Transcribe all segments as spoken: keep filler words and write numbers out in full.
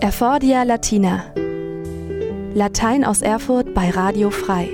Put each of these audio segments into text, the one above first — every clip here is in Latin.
Erfordia Latina. Latein aus Erfurt bei Radio Frei.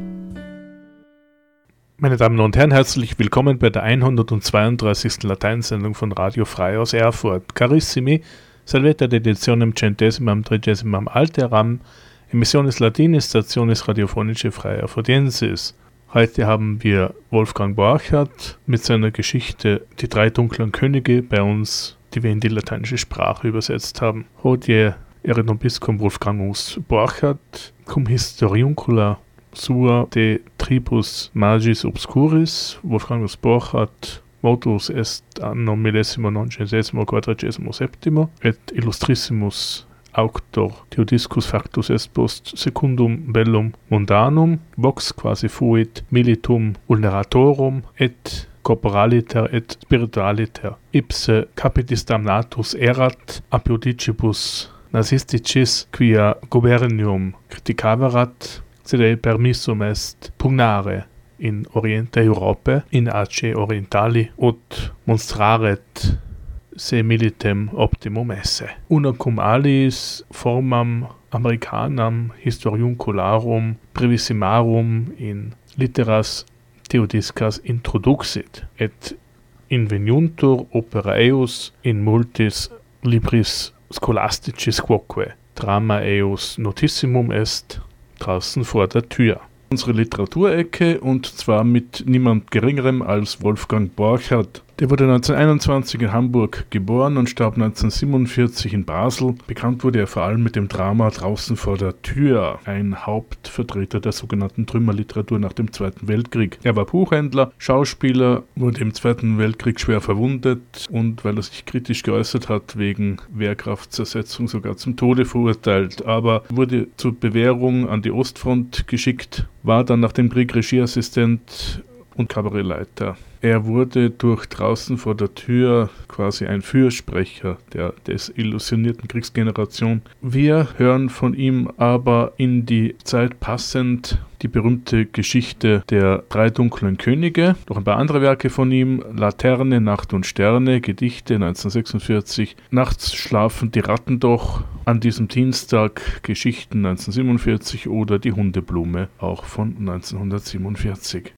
Meine Damen und Herren, herzlich willkommen bei der hundertzweiunddreißigsten Lateinsendung von Radio Frei aus Erfurt. Carissimi, salvete ad editionem centesimam trigesimam alteram, emissiones latinis stationis radiophonische frei erfurtiensis. Heute haben wir Wolfgang Borchardt mit seiner Geschichte Die drei dunklen Könige bei uns, die wir in die lateinische Sprache übersetzt haben. Hodie erit nobiscum Wolfgangus Borchardt, cum historiuncula sua de tribus magis obscuris, Wolfgangus Borchardt, motus est anno millesimo nonagesiimo quadragesimo septimo, et illustrissimus auctor Theodiscus factus est post secundum bellum mundanum, vox quasi fuit militum vulneratorum et corporaliter et spiritualiter ipse capitis damnatus erat apudicibus nazisticis quia governium criticaverat, sed permissum est pugnare in oriente Europae in ace orientali ut monstraret se militem optimum esse. Una cum aliis formam Americanam historiuncularum brevissimarum in litteras Theodiscas introduxit, et inveniuntur opera eius in multis libris scholasticis quoque. Drama eius notissimum est draußen vor der Tür. Unsere Literaturecke, und zwar mit niemand Geringerem als Wolfgang Borchardt. Der wurde neunzehnhunderteinundzwanzig in Hamburg geboren und starb neunzehnhundertsiebenundvierzig in Basel. Bekannt wurde er vor allem mit dem Drama Draußen vor der Tür, ein Hauptvertreter der sogenannten Trümmerliteratur nach dem Zweiten Weltkrieg. Er war Buchhändler, Schauspieler, wurde im Zweiten Weltkrieg schwer verwundet und, weil er sich kritisch geäußert hat, wegen Wehrkraftzersetzung sogar zum Tode verurteilt, aber wurde zur Bewährung an die Ostfront geschickt, war dann nach dem Krieg Regieassistent und Kabarettleiter. Er wurde durch Draußen vor der Tür quasi ein Fürsprecher der desillusionierten Kriegsgeneration. Wir hören von ihm aber in die Zeit passend die berühmte Geschichte der drei dunklen Könige, noch ein paar andere Werke von ihm, Laterne, Nacht und Sterne, Gedichte neunzehnhundertsechsundvierzig, Nachts schlafen die Ratten doch, an diesem Dienstag Geschichten neunzehnhundertsiebenundvierzig oder Die Hundeblume, auch von neunzehnhundertsiebenundvierzig.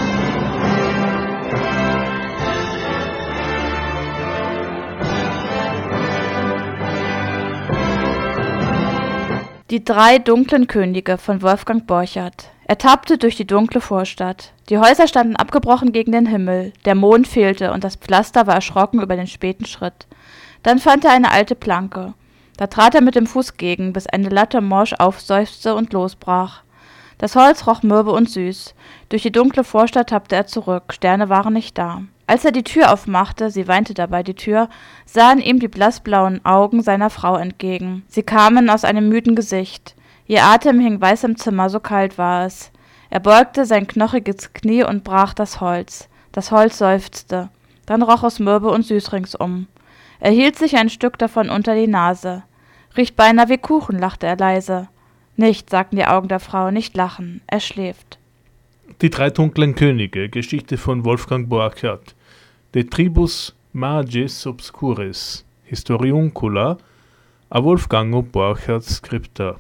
Die drei dunklen Könige von Wolfgang Borchardt. Er tappte durch die dunkle Vorstadt. Die Häuser standen abgebrochen gegen den Himmel, der Mond fehlte und das Pflaster war erschrocken über den späten Schritt. Dann fand er eine alte Planke. Da trat er mit dem Fuß gegen, bis eine Latte morsch aufseufzte und losbrach. Das Holz roch mürbe und süß. Durch die dunkle Vorstadt tappte er zurück, Sterne waren nicht da. Als er die Tür aufmachte, sie weinte dabei die Tür, sahen ihm die blassblauen Augen seiner Frau entgegen. Sie kamen aus einem müden Gesicht. Ihr Atem hing weiß im Zimmer, so kalt war es. Er beugte sein knochiges Knie und brach das Holz. Das Holz seufzte. Dann roch es mürbe und süß ringsum. Er hielt sich ein Stück davon unter die Nase. Riecht beinahe wie Kuchen, lachte er leise. Nicht, sagten die Augen der Frau, nicht lachen, er schläft. Die drei dunklen Könige, Geschichte von Wolfgang Borchardt. De tribus magis obscuris, historiuncula, a Wolfgango Borchardt scripta.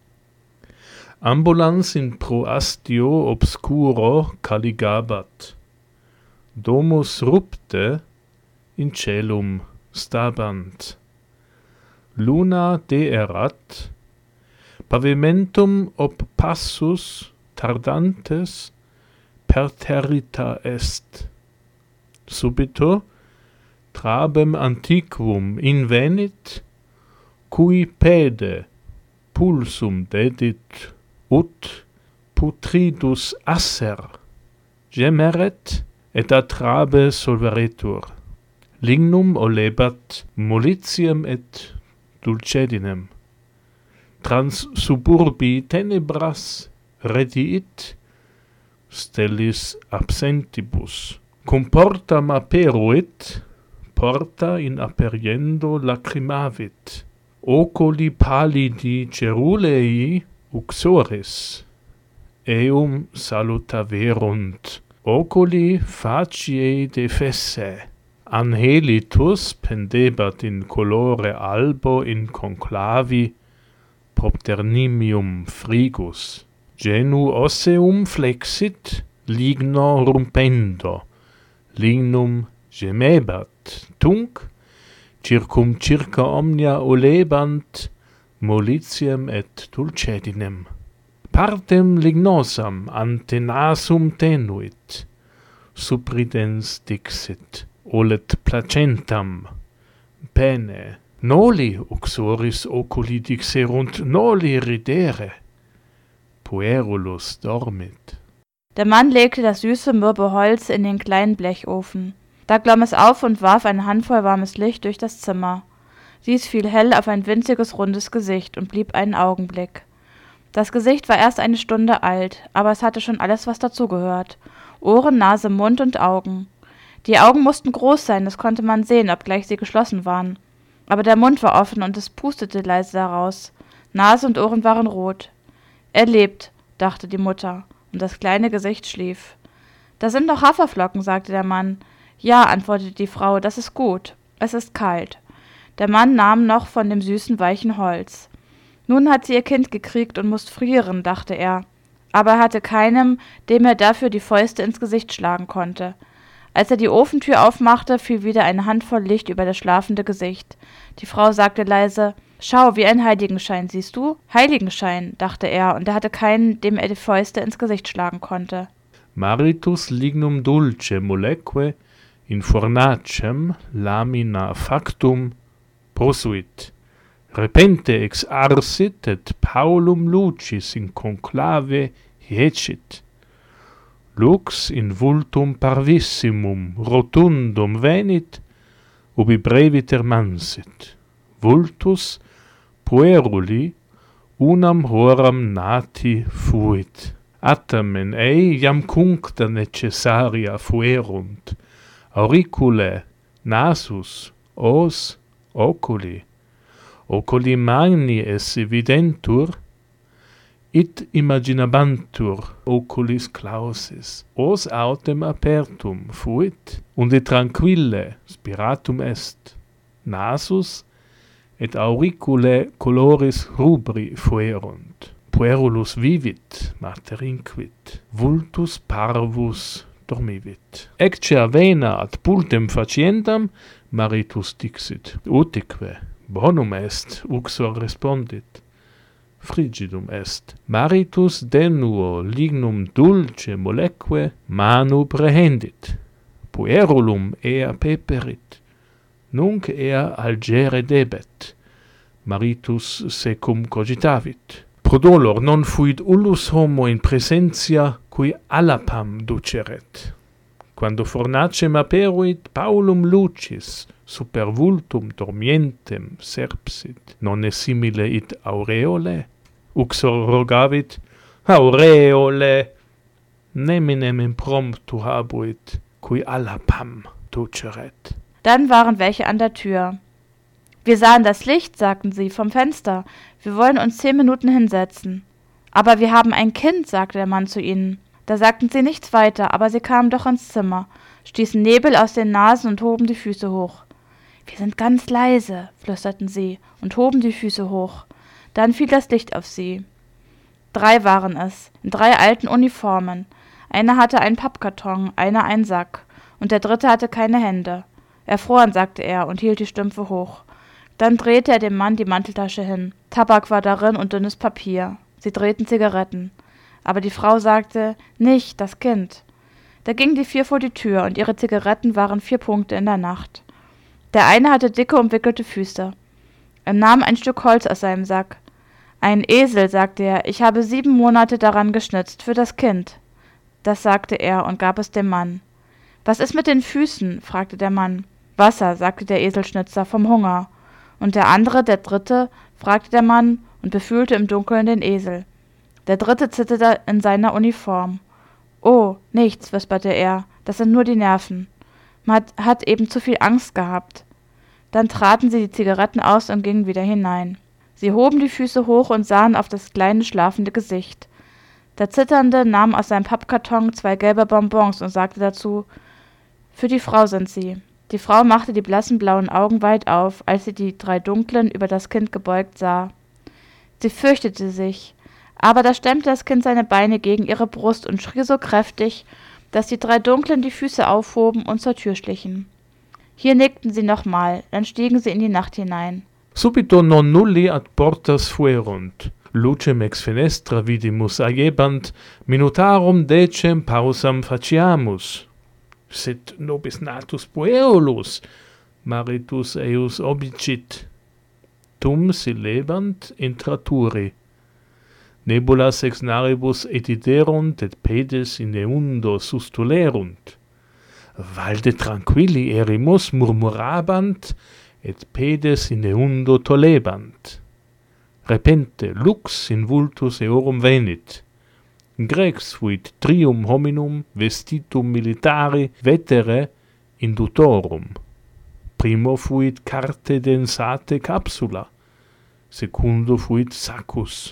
Ambulans in proastio obscuro caligabat. Domus rupte in celum stabant. Luna deerat, pavimentum ob passus tardantes perterrita est. Subito trabem antiquum invenit, cui pede pulsum dedit ut putridus asser gemeret et a trabe solveretur. Lignum olebat molitiam et dulcedinem. Trans suburbi tenebras rediit stellis absentibus. Cum portam aperuit, porta in aperiendo lacrimavit. Oculi pallidi cerulei uxoris, eum salutaverunt. Oculi faciae defesse, Angelitus pendebat in colore albo in conclavi propter nimium frigus. Genu osseum flexit, ligno rumpendo, lignum gemebat, tunc, circum circa omnia olebant, molitiem et dulcedinem. Partem lignosam ante nasum tenuit, supridens dixit, olet placentam, pene, noli uxoris oculi dixerunt, noli ridere, puerulus dormit. Der Mann legte das süße, mürbe Holz in den kleinen Blechofen. Da glomm es auf und warf eine Handvoll warmes Licht durch das Zimmer. Dies fiel hell auf ein winziges, rundes Gesicht und blieb einen Augenblick. Das Gesicht war erst eine Stunde alt, aber es hatte schon alles, was dazugehört. Ohren, Nase, Mund und Augen. Die Augen mussten groß sein, das konnte man sehen, obgleich sie geschlossen waren. Aber der Mund war offen und es pustete leise daraus. Nase und Ohren waren rot. Er lebt, dachte die Mutter, und das kleine Gesicht schlief. »Das sind doch Haferflocken«, sagte der Mann. »Ja«, antwortete die Frau, »das ist gut. Es ist kalt.« Der Mann nahm noch von dem süßen, weichen Holz. Nun hat sie ihr Kind gekriegt und muss frieren, dachte er. Aber er hatte keinem, dem er dafür die Fäuste ins Gesicht schlagen konnte. Als er die Ofentür aufmachte, fiel wieder eine Handvoll Licht über das schlafende Gesicht. Die Frau sagte leise, »Schau, wie ein Heiligenschein, siehst du?« »Heiligenschein«, dachte er, und er hatte keinen, dem er die Fäuste ins Gesicht schlagen konnte. Maritus lignum dulce moleque in fornacem lamina factum prosuit. Repente ex arsit et Paulum lucis in conclave hiecit. Lux in vultum parvissimum rotundum venit, ubi breviter mansit. Vultus pueruli unam horam nati fuit. Atamen ei iam cuncta necessaria fuerunt. Auriculae, nasus, os, oculi. Oculi magni esse videntur, it imaginabantur oculis clausis. Os autem apertum fuit, unde tranquille spiratum est. Nasus et auriculae coloris rubri fuerunt. Puerulus vivit, mater inquit. Vultus parvus dormivit. Ecce avena ad pultem faciendam, Maritus dixit, utique. Bonum est, uxor respondit. Frigidum est. Maritus denuo lignum dulce moleque manu prehendit. Puerulum ea peperit. Nunc ea algere debet. Maritus secum cogitavit. Prodolor non fuit ullus homo in presentia cui alapam duceret. Quando fornacem aperuit Paulum lucis super vultum dormientem serpsit, non è simile it aureole? Uxor rogavit, aureole, neminem impromptu habuit, cui alapam duceret. Dann waren welche an der Tür. »Wir sahen das Licht«, sagten sie, »vom Fenster. Wir wollen uns zehn Minuten hinsetzen.« »Aber wir haben ein Kind«, sagte der Mann zu ihnen. Da sagten sie nichts weiter, aber sie kamen doch ins Zimmer, stießen Nebel aus den Nasen und hoben die Füße hoch. »Wir sind ganz leise«, flüsterten sie und hoben die Füße hoch. Dann fiel das Licht auf sie. Drei waren es, in drei alten Uniformen. Einer hatte einen Pappkarton, einer einen Sack, und der dritte hatte keine Hände. »Erfroren«, sagte er und hielt die Stümpfe hoch. Dann drehte er dem Mann die Manteltasche hin. Tabak war darin und dünnes Papier. Sie drehten Zigaretten. Aber die Frau sagte, nicht, das Kind. Da gingen die vier vor die Tür, und ihre Zigaretten waren vier Punkte in der Nacht. Der eine hatte dicke, umwickelte Füße. Er nahm ein Stück Holz aus seinem Sack. »Ein Esel«, sagte er, »ich habe sieben Monate daran geschnitzt, für das Kind.« Das sagte er und gab es dem Mann. »Was ist mit den Füßen?« fragte der Mann. »Wasser«, sagte der Eselschnitzer, »vom Hunger.« Und der andere, der dritte, fragte der Mann und befühlte im Dunkeln den Esel. Der dritte zitterte in seiner Uniform. »Oh, nichts«, wisperte er, »das sind nur die Nerven. Man hat, hat eben zu viel Angst gehabt.« Dann traten sie die Zigaretten aus und gingen wieder hinein. Sie hoben die Füße hoch und sahen auf das kleine, schlafende Gesicht. Der Zitternde nahm aus seinem Pappkarton zwei gelbe Bonbons und sagte dazu, »Für die Frau sind sie.« Die Frau machte die blassen blauen Augen weit auf, als sie die drei Dunklen über das Kind gebeugt sah. Sie fürchtete sich, aber da stemmte das Kind seine Beine gegen ihre Brust und schrie so kräftig, dass die drei Dunklen die Füße aufhoben und zur Tür schlichen. Hier nickten sie nochmal, dann stiegen sie in die Nacht hinein. Subito non nulli ad portas fuerunt, lucem ex fenestra vidimus aiebant, minutarum decem pausam faciamus. Sed nobis natus puerulus, maritus eius obicit. Tum silebant intraturi. Nebulas ex naribus etiderunt et pedes in eundo sustulerunt. Valde tranquilli erimus murmurabant et pedes in eundo tolebant. Repente lux in vultus eorum venit. Grex fuit trium hominum vestitum militari vetere indutorum. Primo fuit carte densate capsula, secundo fuit saccus.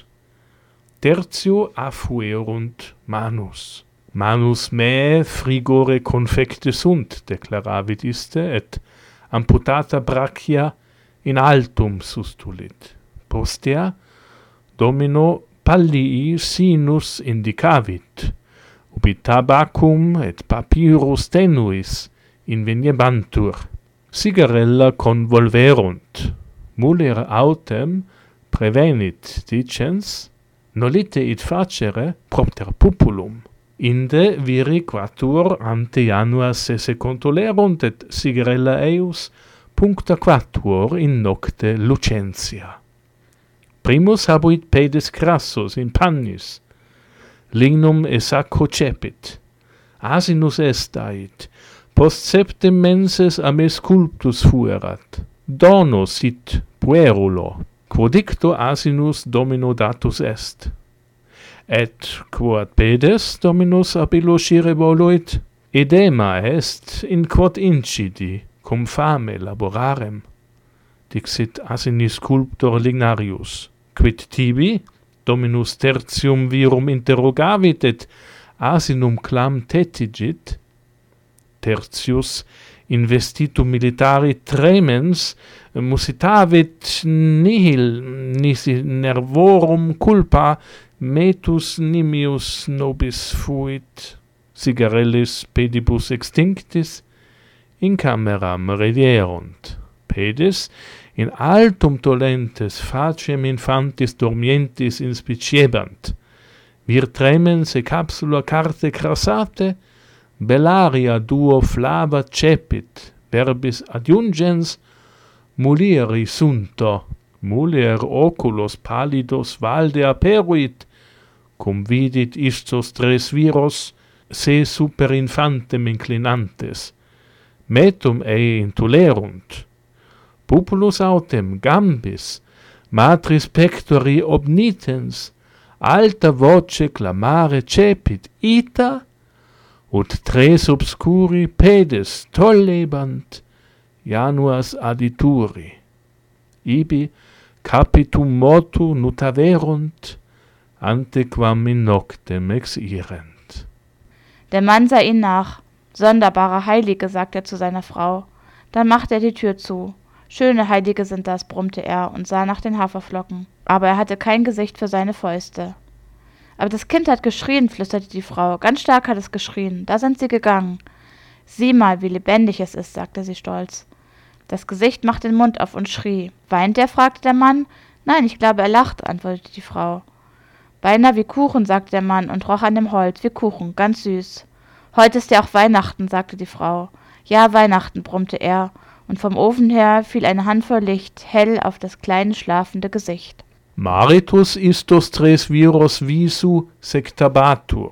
Tertio affuerunt manus. Manus me frigore confecte sunt, declaravit iste, et amputata brachia in altum sustulit. Postea domino pallii sinus indicavit, ubi tabacum et papyrus tenuis inveniebantur. Sigarella convolverunt, mulier autem prevenit dicens, nolite id facere propter pupulum. Inde viri quattuor ante januas esse contolerunt et sigarella eius puncta quattuor in nocte lucentia. Primus habuit pedes crassus in pannis, lignum esacco cepit, asinus est ait, post septem menses a me sculptus fuerat, dono sit puerulo, quodicto asinus domino datus est. Et quod pedes dominus abilo scire voluit, edema est in quod incidi, cum fame laborarem. Dixit asinis sculptor lignarius, quid tibi dominus tertium virum interrogavit et asinum clam tetigit, tertius investitum militari tremens musitavit nihil nisi nervorum culpa metus nimius nobis fuit, sigarellis pedibus extinctis in cameram redierunt. Pedes in altum dolentes faciem infantis dormientis inspiciebant, vir tremens e capsula carte crassate, bellaria duo flava cepit, verbis adjungens mulieri sunto, mulier oculos pallidos valde aperuit, cum vidit istos tres viros, se super infantem inclinantes, metum ei intulerunt, pupulus autem gambis, matris pectori obnitens, alta voce clamare cepit ita, ut tres obscuri pedes tollebant, januas adituri. Ibi capitum motu nutaverunt, antequam in noctem exirent. Der Mann sah ihn nach. Sonderbare Heilige, sagte er zu seiner Frau. Dann machte er die Tür zu. Schöne Heilige sind das, brummte er und sah nach den Haferflocken. Aber er hatte kein Gesicht für seine Fäuste. Aber das Kind hat geschrien, flüsterte die Frau. Ganz stark hat es geschrien. Da sind sie gegangen. Sieh mal, wie lebendig es ist, sagte sie stolz. Das Gesicht machte den Mund auf und schrie. Weint er? fragte der Mann. Nein, ich glaube, er lacht, antwortete die Frau. Beinahe wie Kuchen, sagte der Mann und roch an dem Holz, wie Kuchen, ganz süß. Heute ist ja auch Weihnachten, sagte die Frau. Ja, Weihnachten, brummte er, und vom Ofen her fiel eine Handvoll Licht hell auf das kleine, schlafende Gesicht. Maritus istos tres viros visu sectabatur.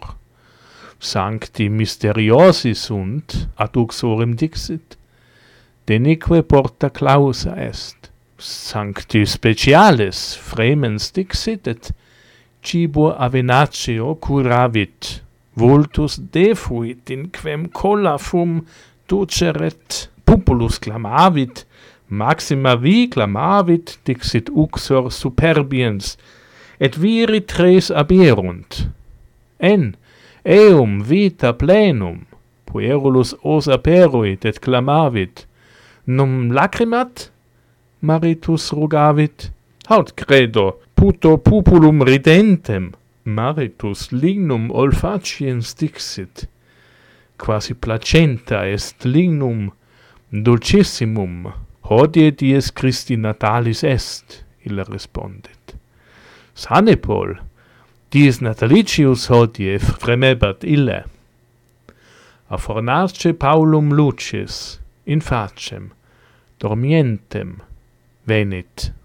Sancti mysteriosi sunt, ad uxorem dixit, denique porta clausa est. Sancti speciales fremens dixit, et cibo avenaceo curavit. Vultus defuit in quem colla fum duceret, pupulus clamavit, maxima vi clamavit, dixit uxor superbiens, et viri tres aberunt. En, eum vita plenum, puerulus os aperuit et clamavit, num lacrimat? Maritus rogavit. Haud credo, puto pupulum ridentem. Maritus lignum olfaciens dixit. Quasi placenta est lignum dulcissimum. Hodie dies Christi natalis est, illa respondit. Sane Paul, dies natalicius hodie fremebat ille. A fornace Paulum lucis, in facem, dormientem, venit.